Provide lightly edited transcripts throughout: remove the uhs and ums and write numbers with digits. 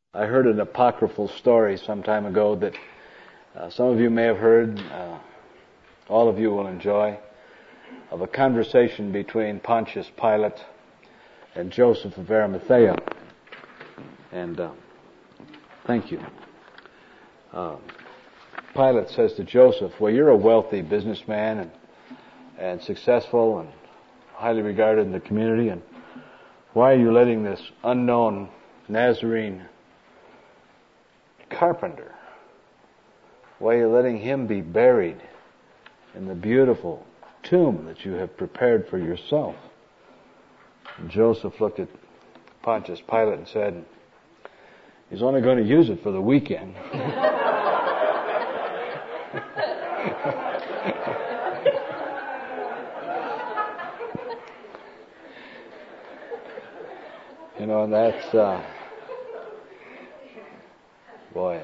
I heard an apocryphal story some time ago that some of you may have heard, all of you will enjoy, of a conversation between Pontius Pilate and Joseph of Arimathea. And thank you. Pilate says to Joseph, well, you're a wealthy businessman and successful and highly regarded in the community, and why are you letting this unknown Nazarene carpenter, why are you letting him be buried in the beautiful tomb that you have prepared for yourself? And Joseph looked at Pontius Pilate and said, he's only going to use it for the weekend. You know, and that's, boy,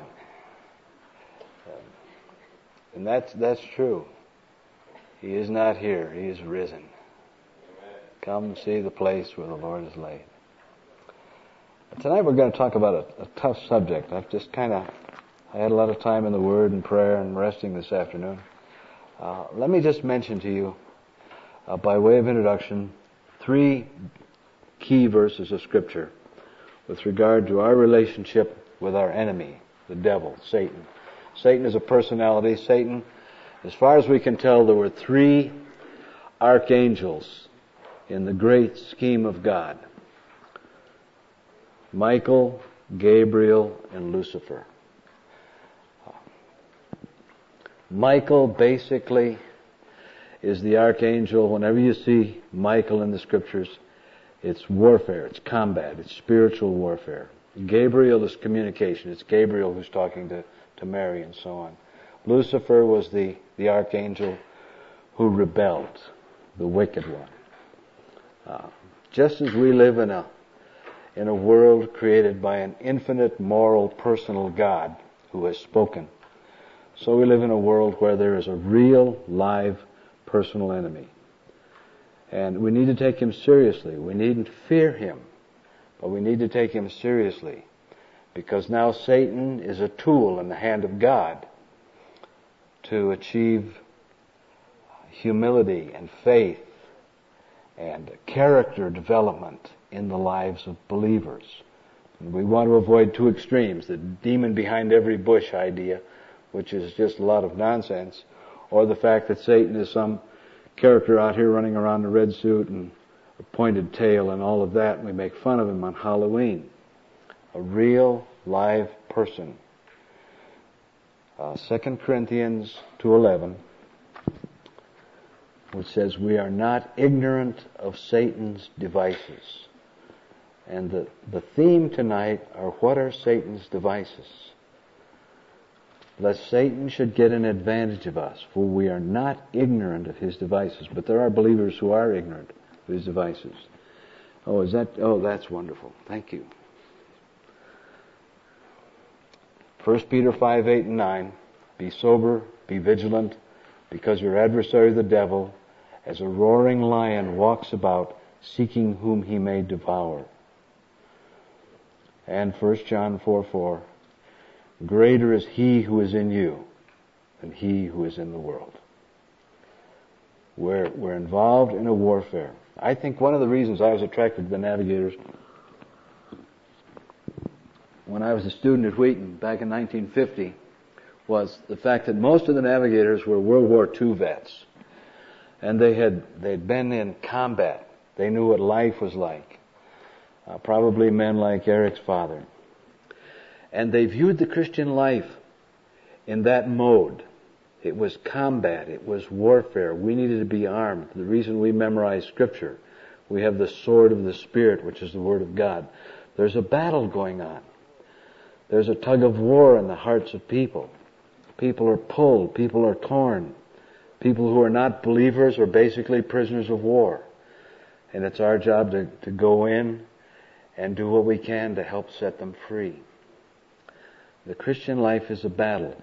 and that's true. He is not here. He is risen. Come see the place where the Lord is laid. Tonight we're going to talk about a tough subject. I had a lot of time in the Word and prayer and resting this afternoon. Let me just mention to you, by way of introduction, 3 key verses of Scripture with regard to our relationship with our enemy, the devil, Satan. Satan is a personality. Satan, as far as we can tell, there were 3 archangels in the great scheme of God: Michael, Gabriel, and Lucifer. Michael basically is the archangel. Whenever you see Michael in the Scriptures, it's warfare, it's combat, it's spiritual warfare. Gabriel is communication. It's Gabriel who's talking to Mary and so on. Lucifer was the archangel who rebelled, the wicked one. Just as we live in a world created by an infinite, moral, personal God who has spoken, so we live in a world where there is a real, live, personal enemy. And we need to take him seriously. We needn't fear him, but we need to take him seriously, because now Satan is a tool in the hand of God to achieve humility and faith and character development in the lives of believers. And we want to avoid 2 extremes: the demon behind every bush idea, which is just a lot of nonsense, or the fact that Satan is some character out here running around in a red suit and a pointed tail and all of that, and we make fun of him on Halloween. A real, live person. 2 Corinthians 2:11, which says, we are not ignorant of Satan's devices. And the theme tonight are, what are Satan's devices? Lest Satan should get an advantage of us, for we are not ignorant of his devices. But there are believers who are ignorant of his devices. Oh, that's wonderful. Thank you. 1 Peter 5:8 and 9, be sober, be vigilant, because your adversary the devil, as a roaring lion, walks about, seeking whom he may devour. And 1 John 4:4, greater is he who is in you than he who is in the world. We're involved in a warfare. I think one of the reasons I was attracted to the Navigators when I was a student at Wheaton back in 1950 was the fact that most of the Navigators were World War II vets. And they'd been in combat. They knew what life was like. Probably men like Eric's father. And they viewed the Christian life in that mode. It was combat. It was warfare. We needed to be armed. The reason we memorize Scripture, we have the sword of the Spirit, which is the Word of God. There's a battle going on. There's a tug of war in the hearts of people. People are pulled. People are torn. People who are not believers are basically prisoners of war. And it's our job to go in and do what we can to help set them free. The Christian life is a battle.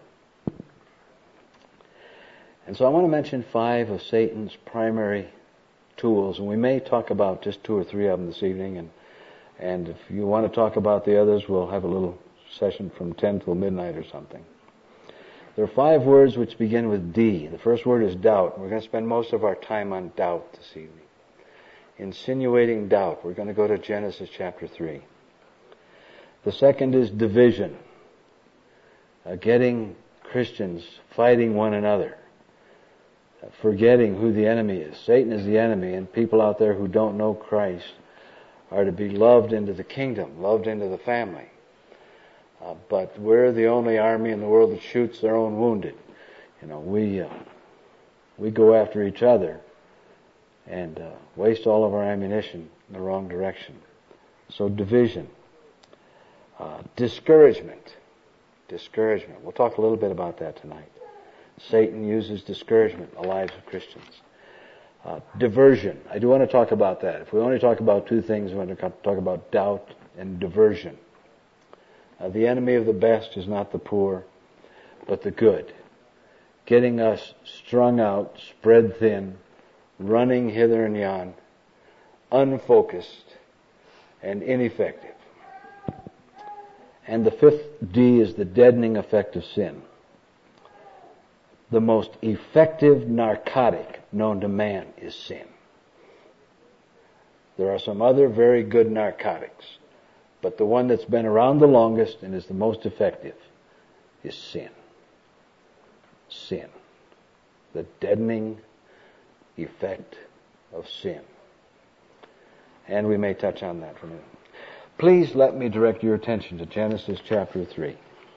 And so I want to mention 5 of Satan's primary tools, and we may talk about just 2 or 3 of them this evening, and if you want to talk about the others, we'll have a little session from 10 till midnight or something. There are 5 words which begin with D. The first word is doubt. We're going to spend most of our time on doubt this evening. Insinuating doubt. We're going to go to Genesis chapter 3. The second is division. Getting Christians fighting one another. Forgetting who the enemy is. Satan is the enemy, and people out there who don't know Christ are to be loved into the kingdom, loved into the family. But we're the only army in the world that shoots their own wounded. We go after each other and waste all of our ammunition in the wrong direction. So division. Discouragement. Discouragement. We'll talk a little bit about that tonight. Satan uses discouragement in the lives of Christians. Diversion. I do want to talk about that. If we only talk about 2 things, we want to talk about doubt and diversion. The enemy of the best is not the poor, but the good. Getting us strung out, spread thin, running hither and yon, unfocused, and ineffective. And the 5th D is the deadening effect of sin. The most effective narcotic known to man is sin. There are some other very good narcotics, but the one that's been around the longest and is the most effective is sin. Sin. The deadening effect of sin. And we may touch on that for a minute. Please let me direct your attention to Genesis chapter 3.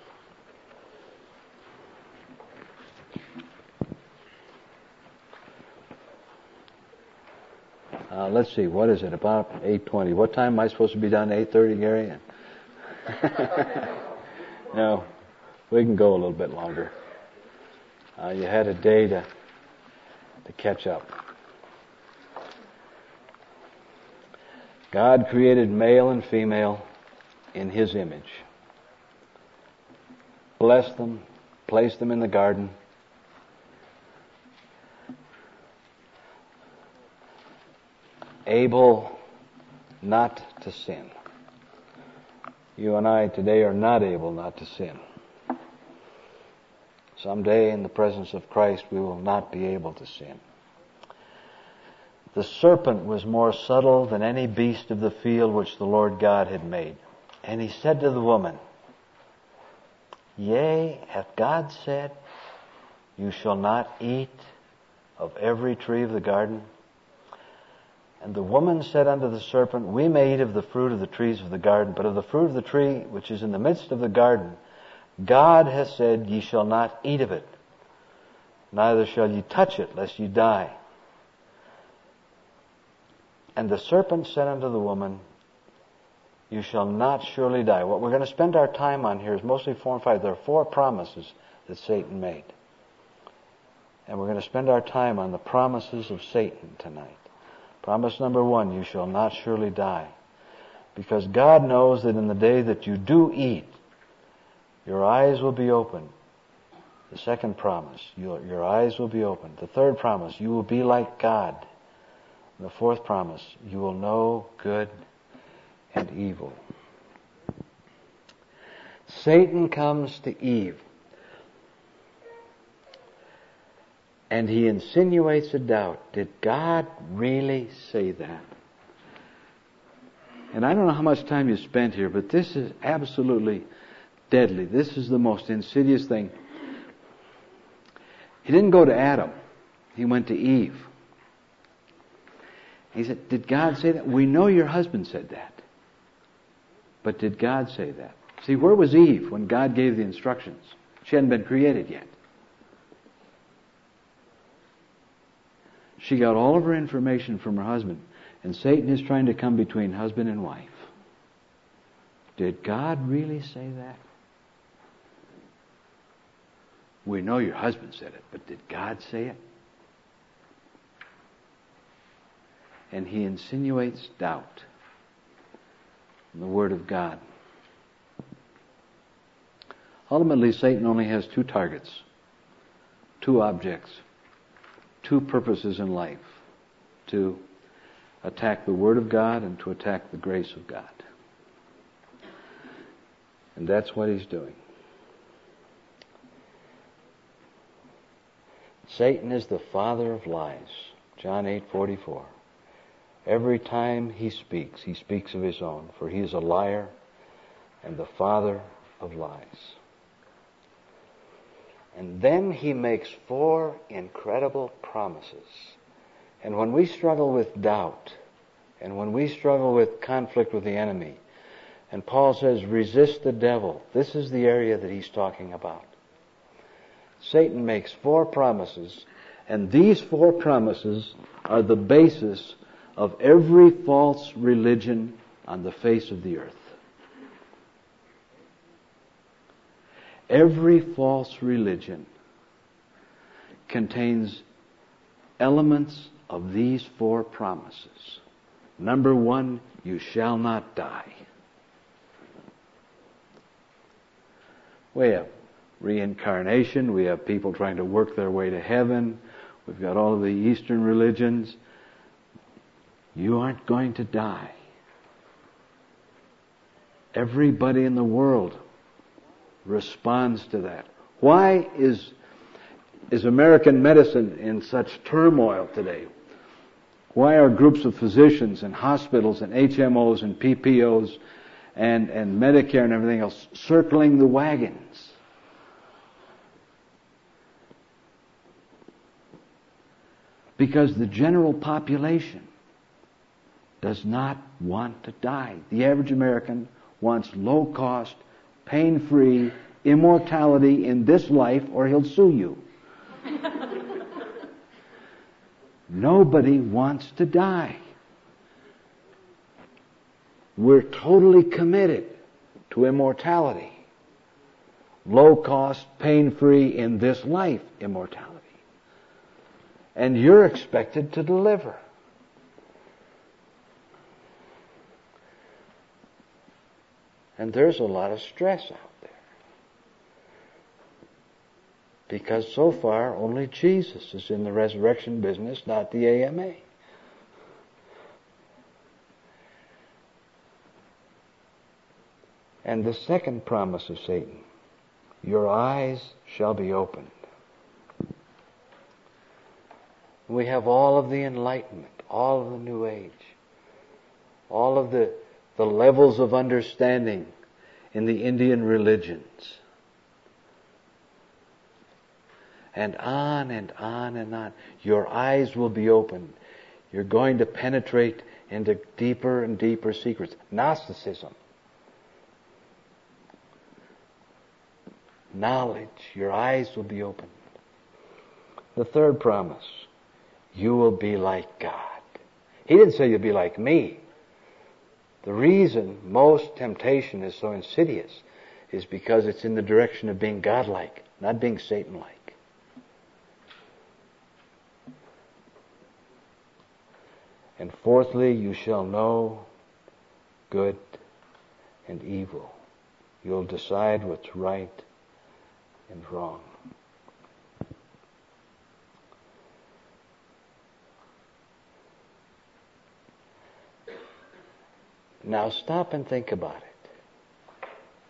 Let's see, what is it, about 8:20? What time am I supposed to be done? 8:30, Gary? No, we can go a little bit longer. You had a day to catch up. God created male and female in His image. Blessed them, placed them in the garden. Able not to sin. You and I today are not able not to sin. Someday in the presence of Christ we will not be able to sin. The serpent was more subtle than any beast of the field which the Lord God had made. And he said to the woman, Yea, hath God said, You shall not eat of every tree of the garden? And the woman said unto the serpent, We may eat of the fruit of the trees of the garden, but of the fruit of the tree which is in the midst of the garden, God hath said, Ye shall not eat of it, neither shall ye touch it, lest ye die. And the serpent said unto the woman, You shall not surely die. What we're going to spend our time on here is mostly 4 and 5. There are 4 promises that Satan made. And we're going to spend our time on the promises of Satan tonight. Promise number 1, you shall not surely die. Because God knows that in the day that you do eat, your eyes will be opened. The second promise, your eyes will be opened. The third promise, you will be like God. And the 4th promise, you will know good and evil. Satan comes to Eve, and he insinuates a doubt. Did God really say that? And I don't know how much time you spent here, but this is absolutely deadly. This is the most insidious thing. He didn't go to Adam. He went to Eve. He said, did God say that? We know your husband said that. But did God say that? See, where was Eve when God gave the instructions? She hadn't been created yet. She got all of her information from her husband. And Satan is trying to come between husband and wife. Did God really say that? We know your husband said it, but did God say it? And he insinuates doubt in the Word of God. Ultimately, Satan only has 2 targets, 2 objects, 2 purposes in life: to attack the Word of God and to attack the grace of God. And that's what he's doing. Satan is the father of lies. John 8:44. Every time he speaks of his own, for he is a liar and the father of lies. And then he makes 4 incredible promises. And when we struggle with doubt, and when we struggle with conflict with the enemy, and Paul says, resist the devil, this is the area that he's talking about. Satan makes 4 promises, and these 4 promises are the basis of every false religion on the face of the earth. Every false religion contains elements of these 4 promises. Number 1, you shall not die. We have reincarnation. We have people trying to work their way to heaven. We've got all of the Eastern religions. You aren't going to die. Everybody in the world responds to that. Why is American medicine in such turmoil today? Why are groups of physicians and hospitals and HMOs and PPOs and Medicare and everything else circling the wagons? Because the general population does not want to die. The average American wants low-cost, pain-free immortality in this life, or he'll sue you. Nobody wants to die. We're totally committed to immortality. Low-cost, pain-free in this life immortality. And you're expected to deliver. And there's a lot of stress out there. Because so far, only Jesus is in the resurrection business, not the AMA. And the second promise of Satan, your eyes shall be opened. We have all of the enlightenment, all of the New Age, all of the levels of understanding in the Indian religions. And on and on and on. Your eyes will be opened. You're going to penetrate into deeper and deeper secrets. Gnosticism. Knowledge. Your eyes will be opened. The third promise. You will be like God. He didn't say you'll be like me. The reason most temptation is so insidious is because it's in the direction of being godlike, not being Satan-like. And fourthly, you shall know good and evil. You'll decide what's right and wrong. Now stop and think about it.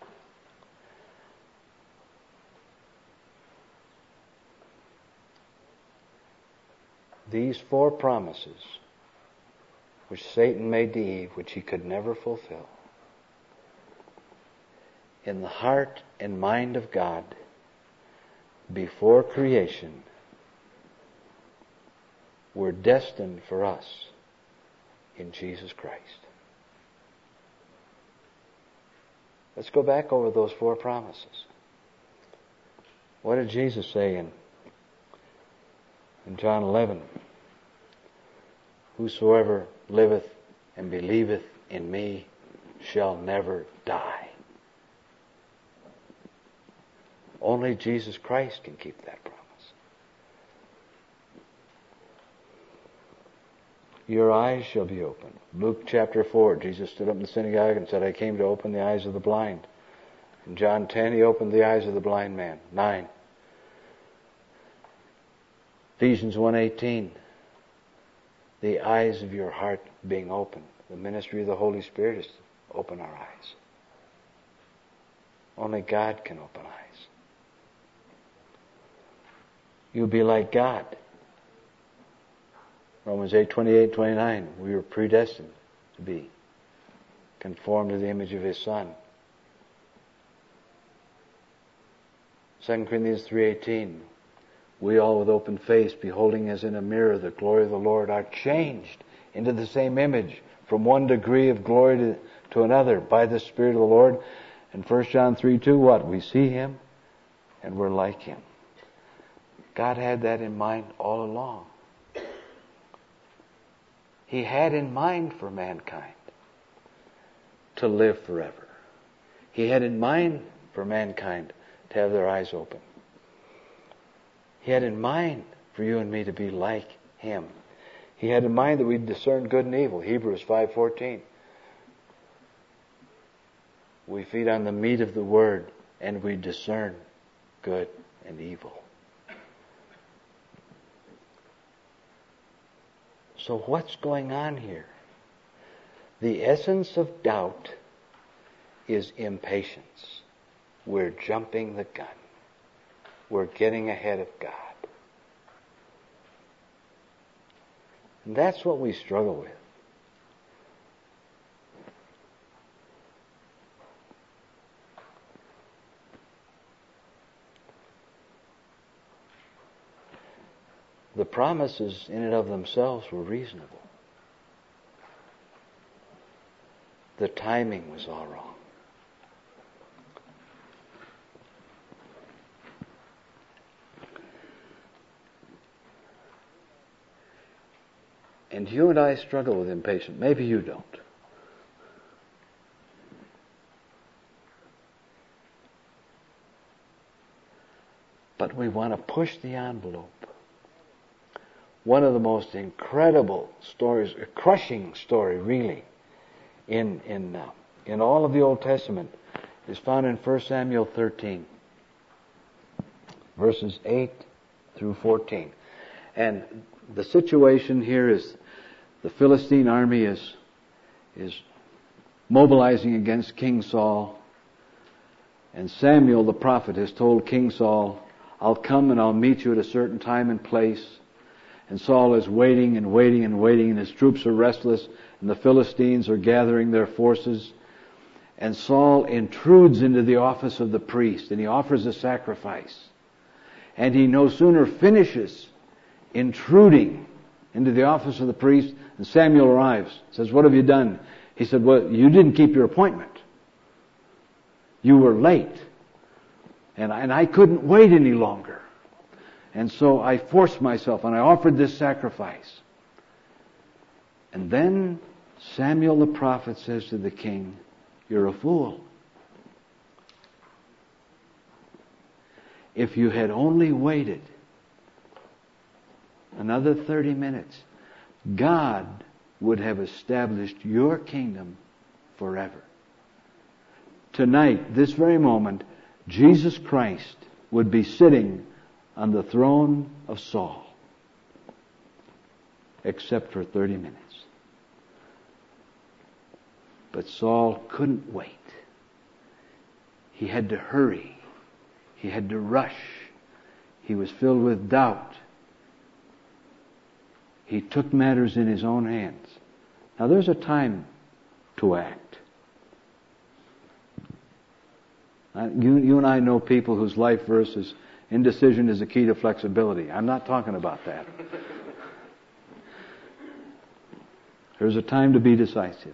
These 4 promises which Satan made to Eve, which he could never fulfill, in the heart and mind of God before creation, were destined for us in Jesus Christ. Let's go back over those 4 promises. What did Jesus say in John 11? Whosoever liveth and believeth in me shall never die. Only Jesus Christ can keep that promise. Your eyes shall be opened. Luke chapter 4, Jesus stood up in the synagogue and said, I came to open the eyes of the blind. In John 10, he opened the eyes of the blind man. 9. Ephesians 1:18, the eyes of your heart being opened. The ministry of the Holy Spirit is to open our eyes. Only God can open eyes. You'll be like God. Romans 8:28-29. We were predestined to be conformed to the image of His Son. 2 Corinthians 3:18. We all with open face, beholding as in a mirror the glory of the Lord, are changed into the same image from one degree of glory to another by the Spirit of the Lord. And 1 John 3:2, what? We see Him and we're like Him. God had that in mind all along. He had in mind for mankind to live forever. He had in mind for mankind to have their eyes open. He had in mind for you and me to be like Him. He had in mind that we'd discern good and evil. Hebrews 5:14. We feed on the meat of the Word and we discern good and evil. So what's going on here? The essence of doubt is impatience. We're jumping the gun. We're getting ahead of God. And that's what we struggle with. The promises in and of themselves were reasonable. The timing was all wrong. And you and I struggle with impatience. Maybe you don't. But we want to push the envelope. One of the most incredible stories, a crushing story really, in all of the Old Testament is found in 1 Samuel 13, verses 8-14. And the situation here is the Philistine army is mobilizing against King Saul. And Samuel the prophet has told King Saul, I'll come and I'll meet you at a certain time and place. And Saul is waiting and waiting and waiting, and his troops are restless, and the Philistines are gathering their forces. And Saul intrudes into the office of the priest, and he offers a sacrifice. And he no sooner finishes intruding into the office of the priest, and Samuel arrives, says, what have you done? He said, well, you didn't keep your appointment. You were late. And I couldn't wait any longer. And so I forced myself and I offered this sacrifice. And then Samuel the prophet says to the king, you're a fool. If you had only waited another 30 minutes, God would have established your kingdom forever. Tonight, this very moment, Jesus Christ would be sitting on the throne of Saul, except for 30 minutes. But Saul couldn't wait. He had to hurry. He had to rush. He was filled with doubt. He took matters in his own hands. Now there's a time to act. You and I know people whose life verse is indecision is the key to flexibility. I'm not talking about that. There's a time to be decisive.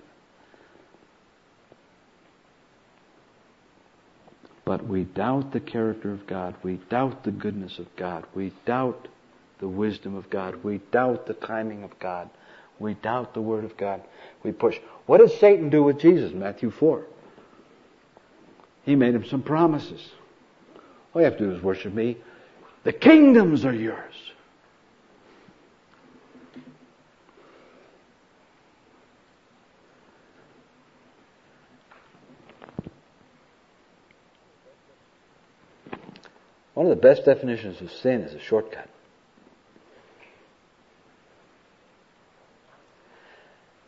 But we doubt the character of God. We doubt the goodness of God. We doubt the wisdom of God. We doubt the timing of God. We doubt the Word of God. We push. What did Satan do with Jesus? Matthew 4. He made him some promises. All you have to do is worship me. The kingdoms are yours. One of the best definitions of sin is a shortcut.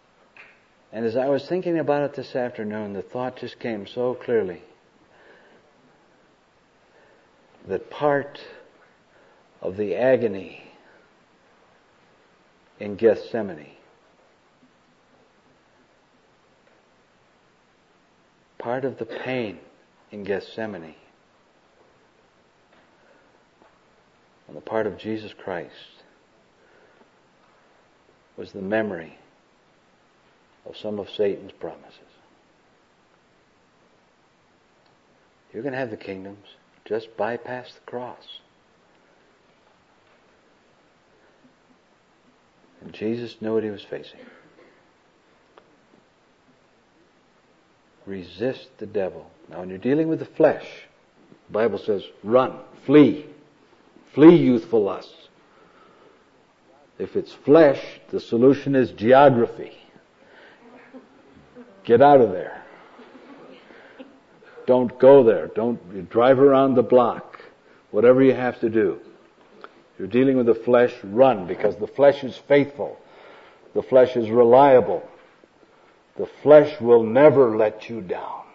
And as I was thinking about it this afternoon, the thought just came so clearly. that part of the agony in Gethsemane, part of the pain in Gethsemane, on the part of Jesus Christ, was the memory of some of Satan's promises. You're going to have the kingdoms. Just bypass the cross. And Jesus knew what he was facing. Resist the devil. Now, when you're dealing with the flesh, the Bible says, run, flee. Flee youthful lusts. If it's flesh, the solution is geography. Get out of there. Don't go there. Don't drive around the block. Whatever you have to do. If you're dealing with the flesh, run, because the flesh is faithful. The flesh is reliable. The flesh will never let you down.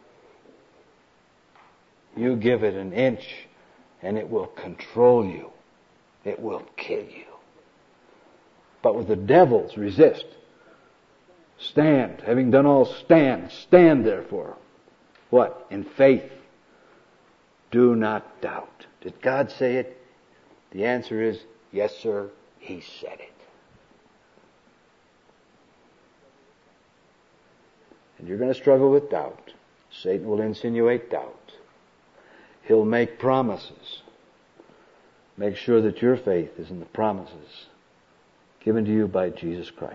You give it an inch and it will control you. It will kill you. But with the devils, resist. Stand. Having done all, stand. Stand therefore. What? In faith. Do not doubt. Did God say it? The answer is, yes, sir, He said it. And you're going to struggle with doubt. Satan will insinuate doubt. He'll make promises. Make sure that your faith is in the promises given to you by Jesus Christ.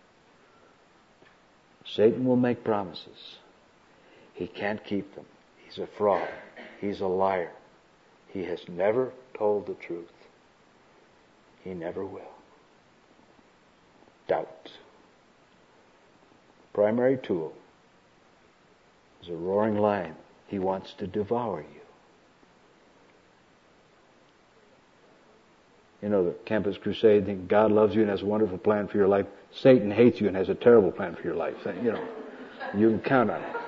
Satan will make promises. He can't keep them. He's a fraud. He's a liar. He has never told the truth. He never will. Doubt. Primary tool is a roaring lion. He wants to devour you. You know, the Campus Crusade think God loves you and has a wonderful plan for your life. Satan hates you and has a terrible plan for your life. You know, you can count on it.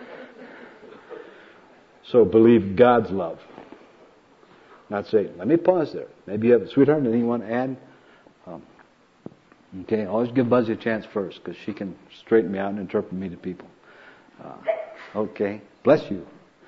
So believe God's love, not Satan. Let me pause there. Maybe you have, sweetheart, anything you want to add? Okay, always give Buzzy a chance first, because she can straighten me out and interpret me to people. Okay, bless you.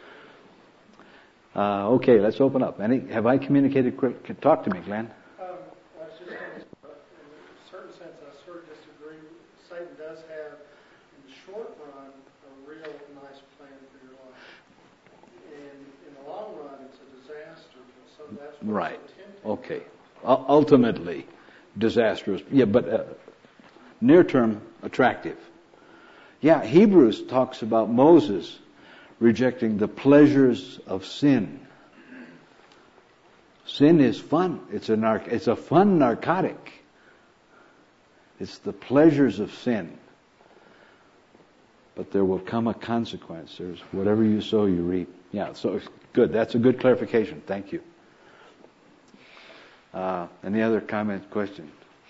Okay, let's open up. Have I communicated? Talk to me, Glenn. I was just going to, in a certain sense, I sort of disagree. Satan does have, in the short run, a real nice plan for your life. And in the long run, it's a disaster. So that's what's right. so tempting. Okay. Ultimately, disastrous. Yeah, but near term, attractive. Yeah, Hebrews talks about Moses rejecting the pleasures of sin. Sin is fun. It's a fun narcotic. It's the pleasures of sin. But there will come a consequence. There's whatever you sow, you reap. Yeah, so good. That's a good clarification. Thank you. Any other comments, questions?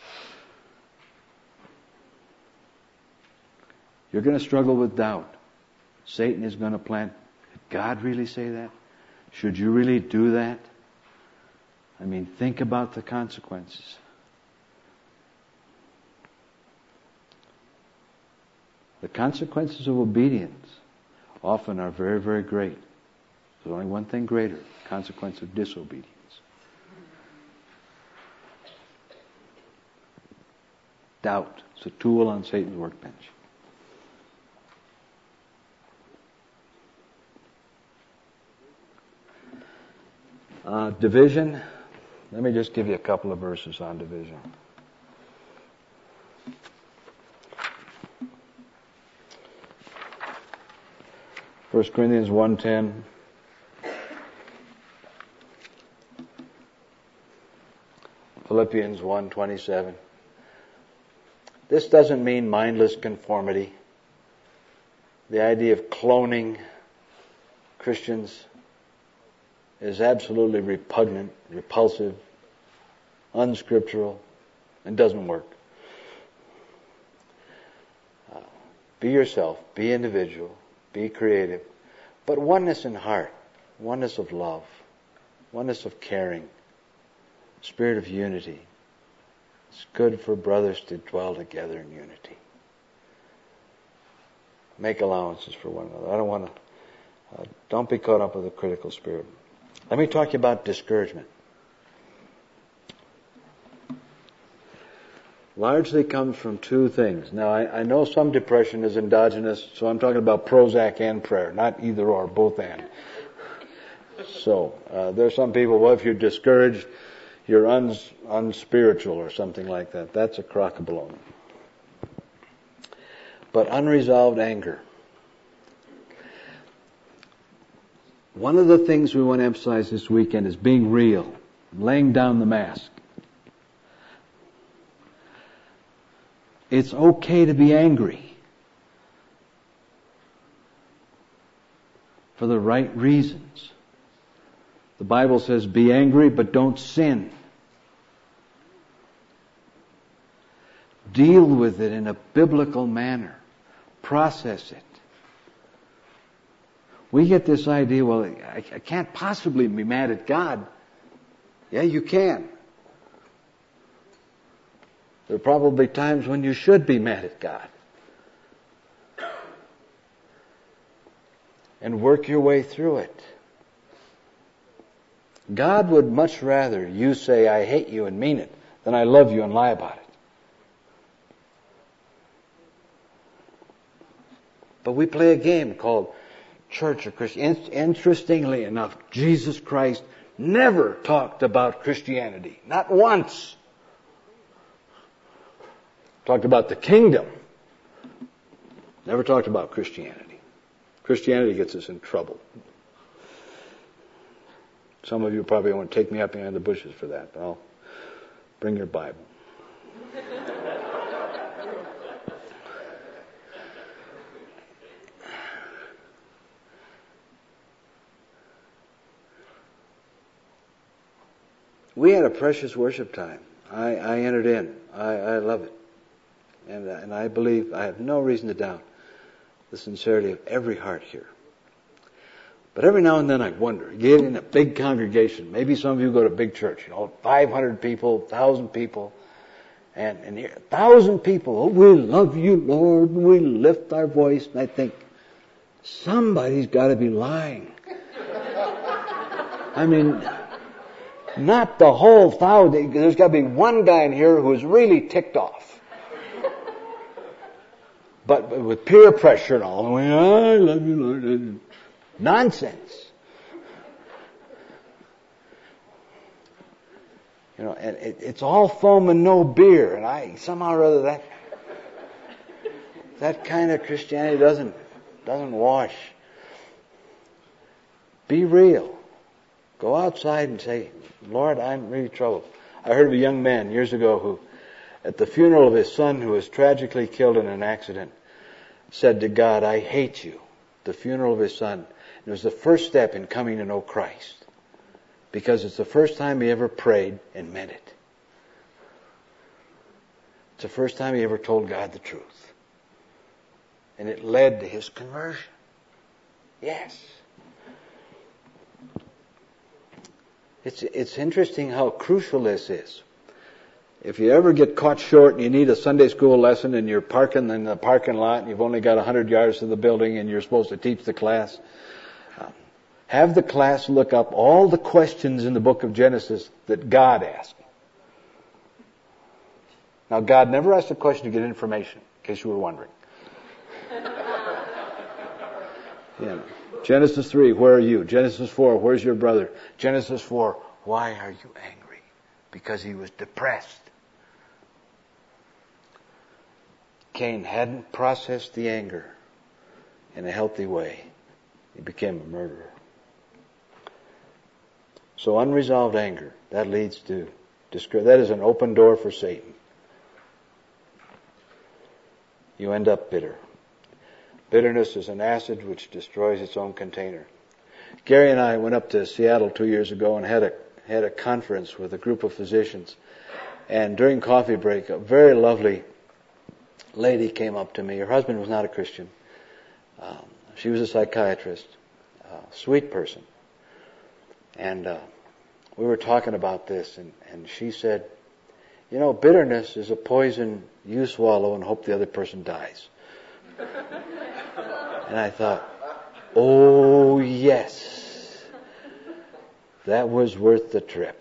You're going to struggle with doubt. Satan is going to plant. Did God really say that? Should you really do that? I mean, think about the consequences. The consequences of obedience often are very, very great. There's only one thing greater: consequence of disobedience. Doubt. It's a tool on Satan's workbench. Division. Let me just give you a couple of verses on division. First Corinthians 1:10. Philippians 1:27. This doesn't mean mindless conformity. The idea of cloning Christians is absolutely repugnant, repulsive, unscriptural, and doesn't work. Be yourself, be individual, be creative, but oneness in heart, oneness of love. oneness of caring, spirit of unity. It's good for brothers to dwell together in unity. Make allowances for one another. I don't want to, don't be caught up with a critical spirit. Let me talk to you about discouragement. Largely comes from two things. Now, I know some depression is endogenous, so I'm talking about Prozac and prayer, not either or, both and. So, there's some people, well, if you're discouraged, you're unspiritual or something like that. That's a crock of baloney. But unresolved anger. One of the things we want to emphasize this weekend is being real, laying down the mask. It's okay to be angry for the right reasons. The Bible says, be angry, but don't sin. Deal with it in a biblical manner. Process it. We get this idea, well, I can't possibly be mad at God. Yeah, you can. There are probably times when you should be mad at God. And work your way through it. God would much rather you say, I hate you and mean it, than I love you and lie about it. But we play a game called church or Christian. Interestingly enough, Jesus Christ never talked about Christianity. Not once. Talked about the kingdom. Never talked about Christianity. Christianity gets us in trouble. Some of you probably want to take me up behind the bushes for that, but I'll bring your Bible. We had a precious worship time. I entered in. I love it. And I believe, I have no reason to doubt the sincerity of every heart here. But every now and then I wonder, you get in a big congregation, maybe some of you go to a big church, 500 people, 1,000 people, and here, 1,000 people, oh, we love you, Lord, we lift our voice, and I think, somebody's got to be lying. I mean, not the whole 1,000, there's got to be one guy in here who is really ticked off. But with peer pressure and all, I love you, Lord. Nonsense. And it's all foam and no beer. And somehow or other that kind of Christianity doesn't wash. Be real. Go outside and say, Lord, I'm really troubled. I heard of a young man years ago who, at the funeral of his son who was tragically killed in an accident, said to God, I hate you. The funeral of his son. It was the first step in coming to know Christ. Because it's the first time he ever prayed and meant it. It's the first time he ever told God the truth. And it led to his conversion. Yes. It's interesting how crucial this is. If you ever get caught short and you need a Sunday school lesson and you're parking in the parking lot and you've only got 100 yards to the building and you're supposed to teach the class, have the class look up all the questions in the book of Genesis that God asked. Now, God never asked a question to get information, in case you were wondering. Genesis 3, where are you? Genesis 4, where's your brother? Genesis 4, why are you angry? Because he was depressed. Cain hadn't processed the anger in a healthy way. He became a murderer. So unresolved anger, that leads to discouragement. That is an open door for Satan. You end up bitter. Bitterness is an acid which destroys its own container. Gary and I went up to Seattle 2 years ago and had a conference with a group of physicians. And during coffee break, a very lovely lady came up to me. Her husband was not a Christian. She was a psychiatrist, a sweet person. And we were talking about this, and she said, you know, bitterness is a poison you swallow and hope the other person dies. And I thought, oh yes, that was worth the trip.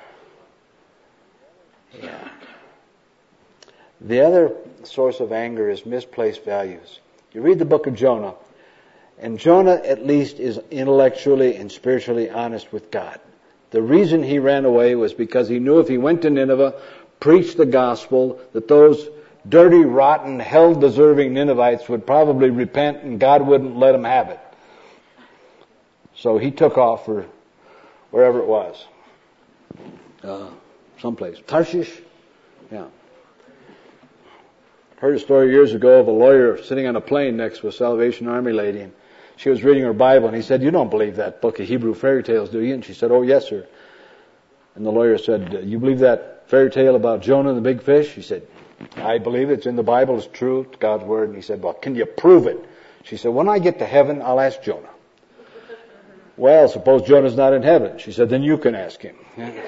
Yeah. The other source of anger is misplaced values. You read the book of Jonah, and Jonah at least is intellectually and spiritually honest with God. The reason he ran away was because he knew if he went to Nineveh, preached the gospel, that those dirty, rotten, hell-deserving Ninevites would probably repent and God wouldn't let them have it. So he took off for wherever it was. Someplace. Tarshish? Yeah. Heard a story years ago of a lawyer sitting on a plane next to a Salvation Army lady, and she was reading her Bible, and he said, you don't believe that book of Hebrew fairy tales, do you? And she said, oh, yes, sir. And the lawyer said, you believe that fairy tale about Jonah and the big fish? She said, I believe it's in the Bible, it's true, it's God's word. And he said, well, can you prove it? She said, when I get to heaven, I'll ask Jonah. Well, suppose Jonah's not in heaven. She said, then you can ask him.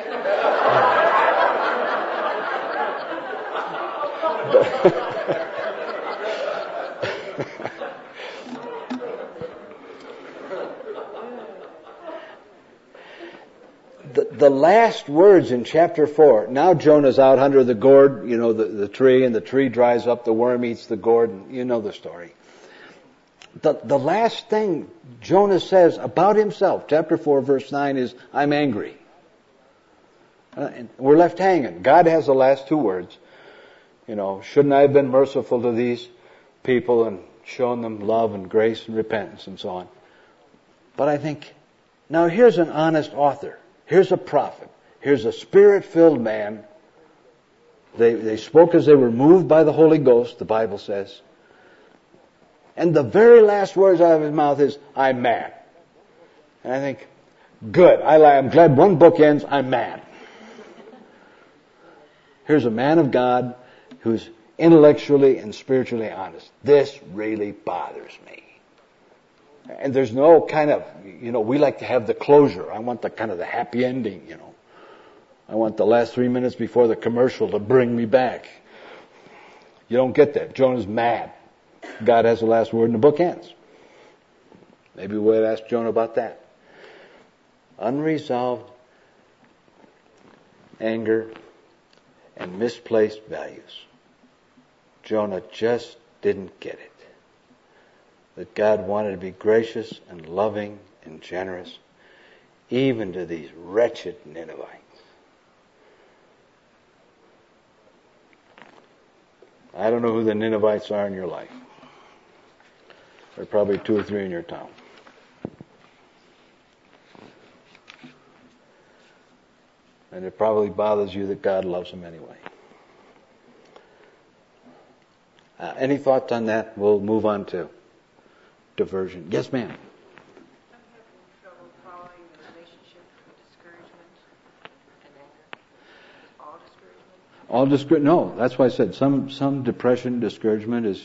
The last words in chapter 4, now Jonah's out under the gourd, you know, the tree, and the tree dries up, the worm eats the gourd, and you know the story. The last thing Jonah says about himself, chapter 4, verse 9, is, I'm angry. And we're left hanging. God has the last two words. You know, shouldn't I have been merciful to these people and shown them love and grace and repentance and so on? But I think, now here's an honest author. Here's a prophet. Here's a spirit-filled man. They spoke as they were moved by the Holy Ghost, the Bible says. And the very last words out of his mouth is, I'm mad. And I think, good. I'm glad one book ends, I'm mad. Here's a man of God who's intellectually and spiritually honest. This really bothers me. And there's no kind of, you know, we like to have the closure. I want the kind of the happy ending, you know. I want the last 3 minutes before the commercial to bring me back. You don't get that. Jonah's mad. God has the last word and the book ends. Maybe we'll ask Jonah about that. Unresolved anger and misplaced values. Jonah just didn't get it. That God wanted to be gracious and loving and generous, even to these wretched Ninevites. I don't know who the Ninevites are in your life. There are probably 2 or 3 in your town. And it probably bothers you that God loves them anyway. Any thoughts on that? We'll move on to diversion. Yes, ma'am. I'm having trouble following the relationship between discouragement and anger. All discouragement? All discouragement? No, that's why I said some depression, discouragement is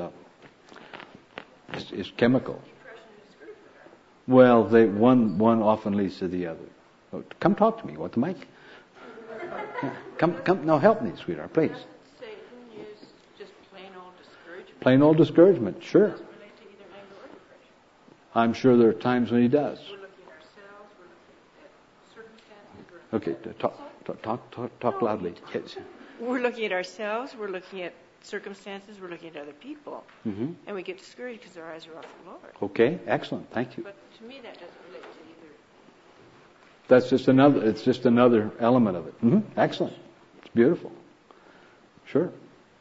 chemical. Depression and discouragement. Well, one often leads to the other. Come talk to me. Want the mic? Yeah. Come. No, help me, sweetheart, please. Doesn't Satan use just plain old discouragement? Plain old discouragement, sure. Doesn't relate to either anger or depression. I'm sure there are times when he does. We're looking at ourselves. We're looking at circumstances. Talk loudly. Yes. We're looking at ourselves. We're looking at circumstances. We're looking at other people. Mm-hmm. And we get discouraged because our eyes are off the Lord. Okay, excellent. Thank you. But to me, that doesn't relate to either. That's just another. It's just another element of it. Mm-hmm. Excellent. It's beautiful. Sure.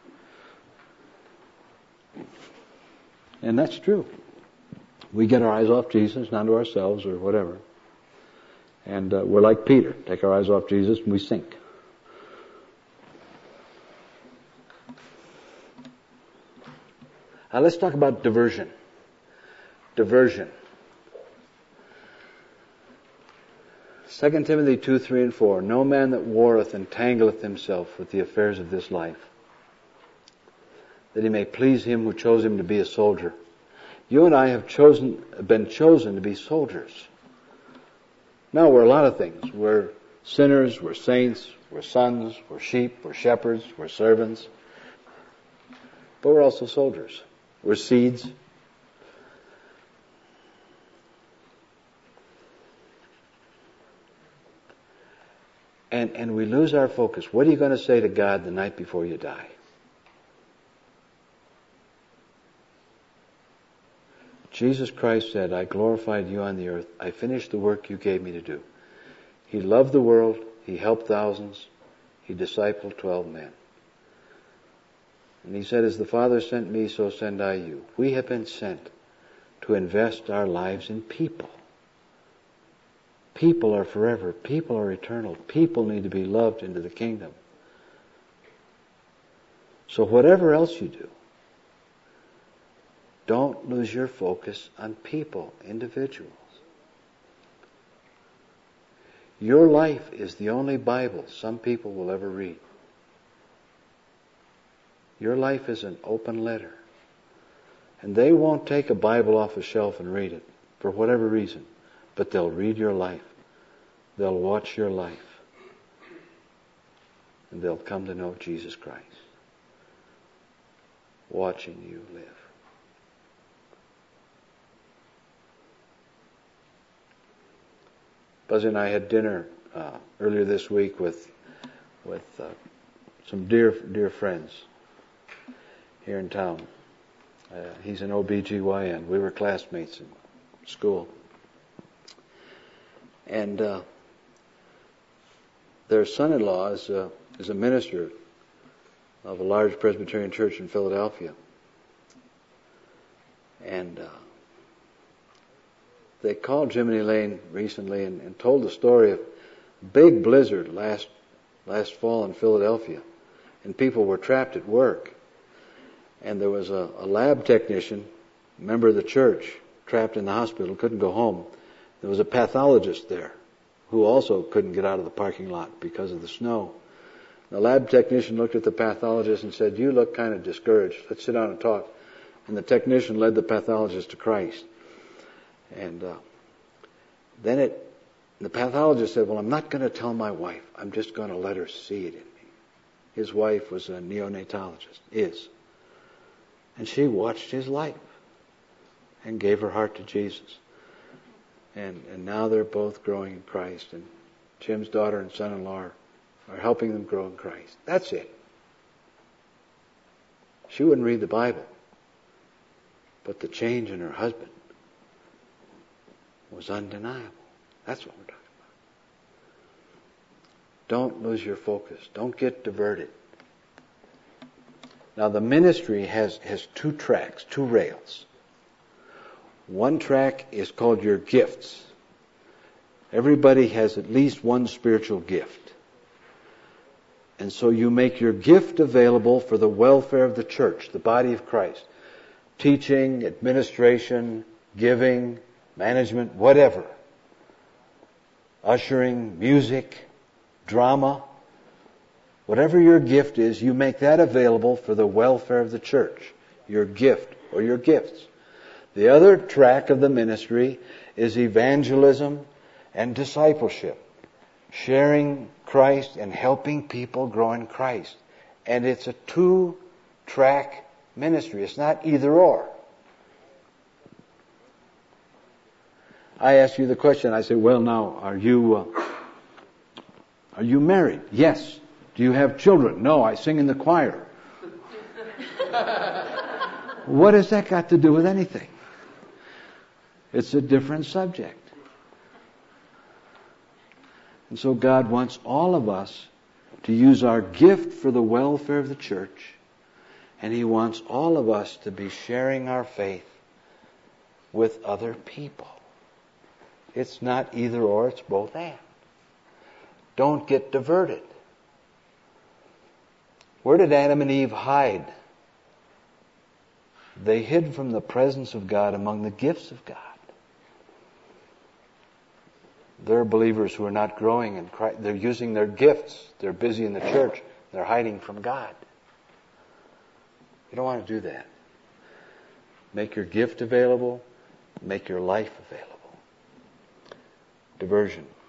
And that's true. We get our eyes off Jesus, not to ourselves or whatever. And we're like Peter. Take our eyes off Jesus and we sink. Let's talk about diversion. Diversion. 2 Timothy 2, 3, and 4. No man that warreth entangleth himself with the affairs of this life, that he may please him who chose him to be a soldier. You and I have been chosen to be soldiers. No, we're a lot of things. We're sinners, we're saints, we're sons, we're sheep, we're shepherds, we're servants. But we're also soldiers. We're seeds. And we lose our focus. What are you going to say to God the night before you die? Jesus Christ said, I glorified you on the earth. I finished the work you gave me to do. He loved the world. He helped thousands. He discipled 12 men. And he said, as the Father sent me, so send I you. We have been sent to invest our lives in people. People are forever. People are eternal. People need to be loved into the kingdom. So whatever else you do, don't lose your focus on people, individuals. Your life is the only Bible some people will ever read. Your life is an open letter. And they won't take a Bible off a shelf and read it for whatever reason, but they'll read your life. They'll watch your life. And they'll come to know Jesus Christ, watching you live. Buzzy and I had dinner earlier this week with some dear friends here in town. He's an OBGYN. We were classmates in school. And their son-in-law is a minister of a large Presbyterian church in Philadelphia. And they called Jiminy Lane recently and told the story of a big blizzard last fall in Philadelphia. And people were trapped at work. And there was a lab technician, member of the church, trapped in the hospital, couldn't go home. There was a pathologist there who also couldn't get out of the parking lot because of the snow. The lab technician looked at the pathologist and said, you look kind of discouraged. Let's sit down and talk. And the technician led the pathologist to Christ. And then the pathologist said, well, I'm not going to tell my wife. I'm just going to let her see it in me. His wife was a neonatologist, and she watched his life and gave her heart to Jesus. And now they're both growing in Christ, and Jim's daughter and son-in-law are helping them grow in Christ. That's it. She wouldn't read the Bible, but the change in her husband was undeniable. That's what we're talking about. Don't lose your focus. Don't get diverted. Now the ministry has two tracks, two rails. One track is called your gifts. Everybody has at least one spiritual gift. And so you make your gift available for the welfare of the church, the body of Christ. Teaching, administration, giving, management, whatever. Ushering, music, drama. Whatever your gift is, you make that available for the welfare of the church. Your gift or your gifts. The other track of the ministry is evangelism and discipleship. Sharing Christ and helping people grow in Christ. And it's a two-track ministry. It's not either or. I ask you the question. I say, well, now, are you married? Yes. Do you have children? No, I sing in the choir. What has that got to do with anything? It's a different subject. And so God wants all of us to use our gift for the welfare of the church. And He wants all of us to be sharing our faith with other people. It's not either or, it's both and. Don't get diverted. Where did Adam and Eve hide? They hid from the presence of God among the gifts of God. There are believers who are not growing in Christ. They're using their gifts. They're busy in the church. They're hiding from God. You don't want to do that. Make your gift available. Make your life available. Diversion.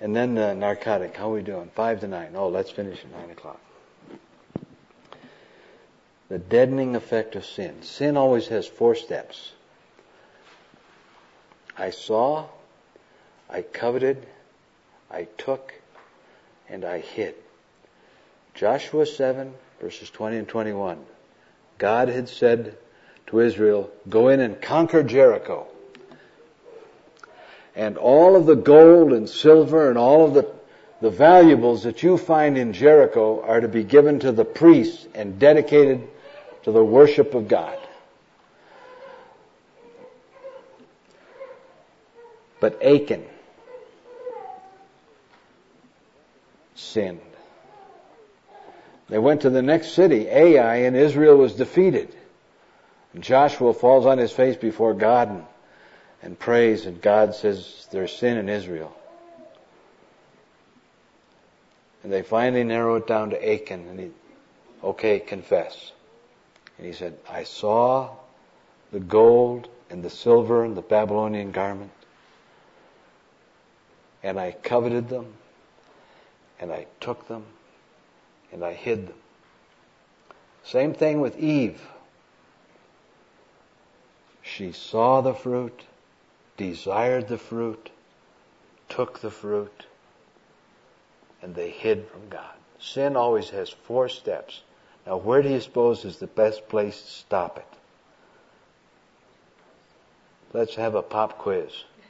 And then the narcotic. How are we doing? 5 to 9. Oh, let's finish at 9 o'clock. The deadening effect of sin. Sin always has 4 steps. I saw, I coveted, I took, and I hid. Joshua 7, verses 20 and 21. God had said to Israel, go in and conquer Jericho. And all of the gold and silver and all of the valuables that you find in Jericho are to be given to the priests and dedicated to the worship of God. But Achan sinned. They went to the next city, Ai, and Israel was defeated. And Joshua falls on his face before God and prays, and God says there's sin in Israel. And they finally narrow it down to Achan, and okay, confess. And he said, I saw the gold and the silver and the Babylonian garment, and I coveted them, and I took them, and I hid them. Same thing with Eve. She saw the fruit, desired the fruit, took the fruit, and they hid from God. Sin always has 4 steps. Now, where do you suppose is the best place to stop it? Let's have a pop quiz.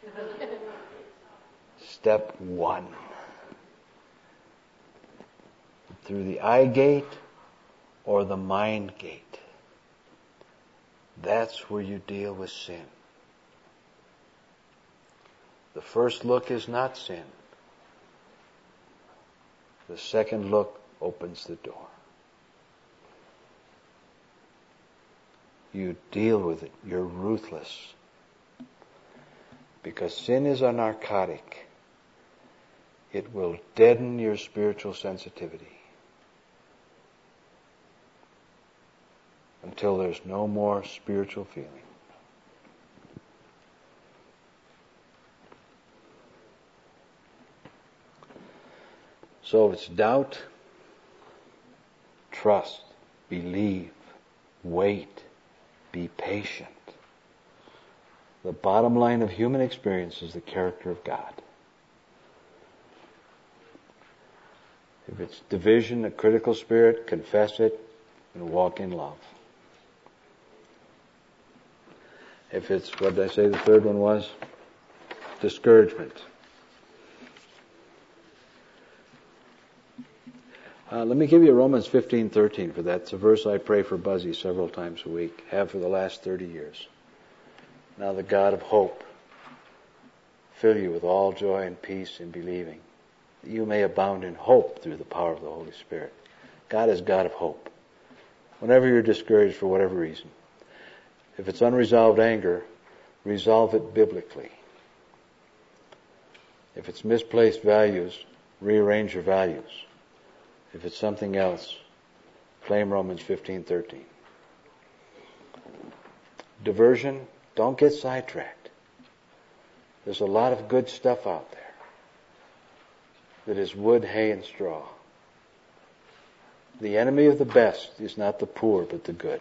Step 1. Through the eye gate or the mind gate. That's where you deal with sin. The first look is not sin. The second look opens the door. You deal with it. You're ruthless. Because sin is a narcotic. It will deaden your spiritual sensitivity until there's no more spiritual feeling. So it's doubt, trust, believe, wait, be patient. The bottom line of human experience is the character of God. If it's division, a critical spirit, confess it and walk in love. If it's, what did I say the third one was? Discouragement. Let me give you Romans 15:13 for that. It's a verse I pray for Buzzy several times a week, have for the last 30 years. Now the God of hope fill you with all joy and peace in believing, that you may abound in hope through the power of the Holy Spirit. God is God of hope. Whenever you're discouraged for whatever reason, if it's unresolved anger, resolve it biblically. If it's misplaced values, rearrange your values. If it's something else, claim Romans 15:13. Diversion, don't get sidetracked. There's a lot of good stuff out there that is wood, hay, and straw. The enemy of the best is not the poor, but the good.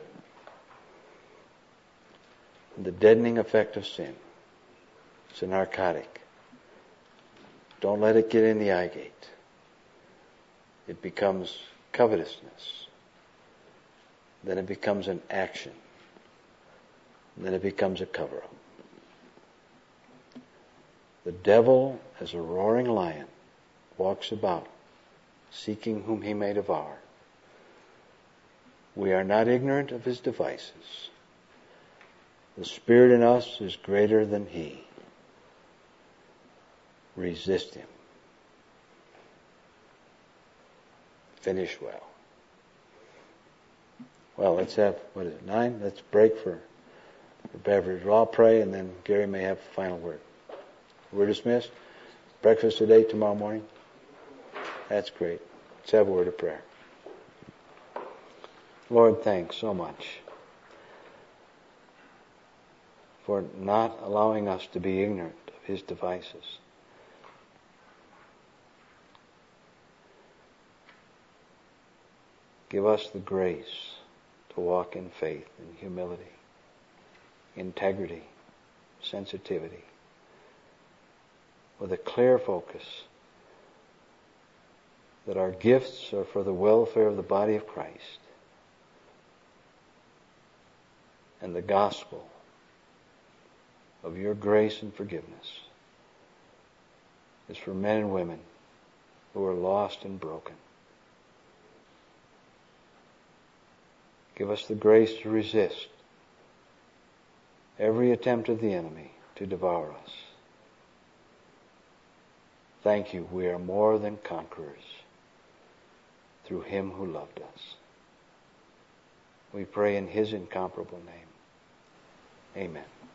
And the deadening effect of sin. It's a narcotic. Don't let it get in the eye gate. It becomes covetousness. Then it becomes an action. Then it becomes a cover-up. The devil, as a roaring lion, walks about, seeking whom he may devour. We are not ignorant of his devices. The spirit in us is greater than he. Resist him. Finish well. Well, let's have, 9? Let's break for beverage. I'll pray, and then Gary may have a final word. We're dismissed. Breakfast today, tomorrow morning. That's great. Let's have a word of prayer. Lord, thanks so much for not allowing us to be ignorant of his devices. Give us the grace to walk in faith and humility, integrity, sensitivity, with a clear focus that our gifts are for the welfare of the body of Christ, and the gospel of your grace and forgiveness is for men and women who are lost and broken. Give us the grace to resist every attempt of the enemy to devour us. Thank you, we are more than conquerors through Him who loved us. We pray in His incomparable name. Amen.